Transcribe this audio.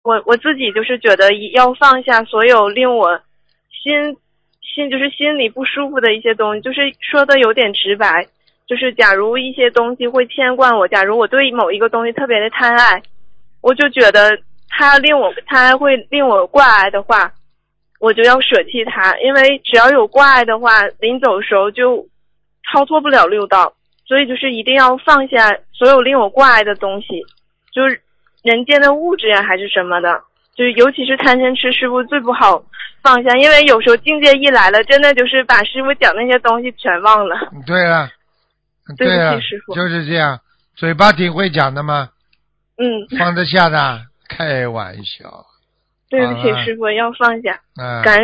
我自己就是觉得要放下所有令我就是心里不舒服的一些东西，就是说的有点直白，就是假如一些东西会牵挂我，假如我对某一个东西特别的贪爱，我就觉得它会令我挂碍的话，我就要舍弃它，因为只要有挂碍的话，临走的时候就超脱不了六道，所以就是一定要放下所有令我挂碍的东西，就是人间的物质呀还是什么的，就是尤其是贪嗔痴，师傅最不好放下，因为有时候境界一来了，真的就是把师傅讲那些东西全忘了。 对了， 对不对了， 起师傅。 就是这样，嘴巴挺会讲的嘛，放得下的，开玩笑。 对不起师傅，要放下。 嗯。 感恩